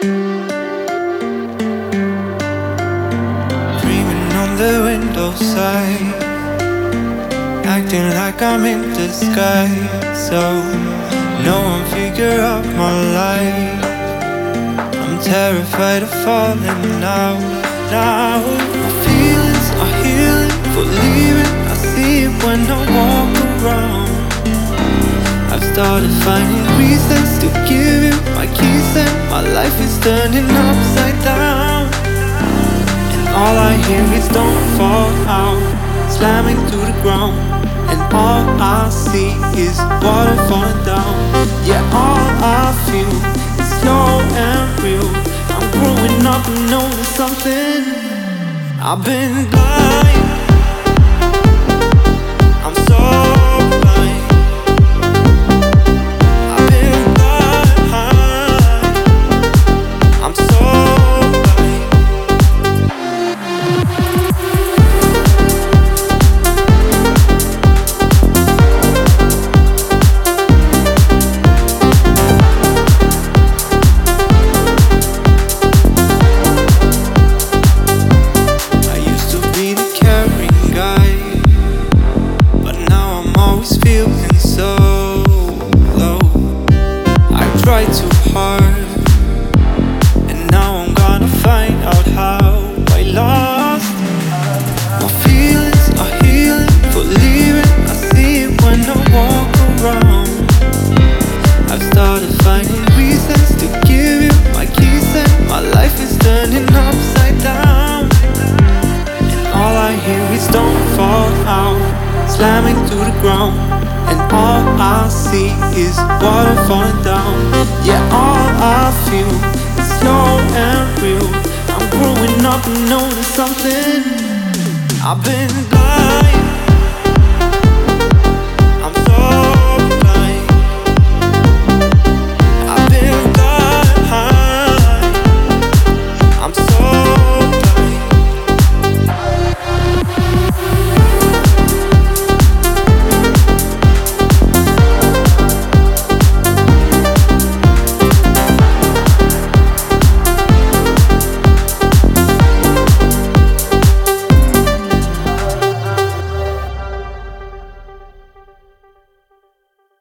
Dreaming on the windowside, acting like I'm in disguise, so no one figure out my life. I'm terrified of falling out now. My feelings are healing for leaving. I see it when I walk around. I've started finding reasons to give you my keys, and my life is turning upside down. And all I hear is don't fall out, slamming to the ground. And all I see is water falling down. Yeah, all I feel is slow and real. I'm growing up and knowing something. I've been blind, I'm so blind. I've been blind, I'm so blind. I used to be the caring guy, but now I'm always feeling so low. I tried too hard, and now I'm gonna find out how I lost. My feelings are healing for leaving. I see it when I walk around. I've started finding reasons to give you my keys, and my life is turning upside down. And all I hear is don't fall out, slamming to the ground. And all I see is water falling down. Yeah, all I feel is slow and real. I'm growing up and knowing something. I've been blind,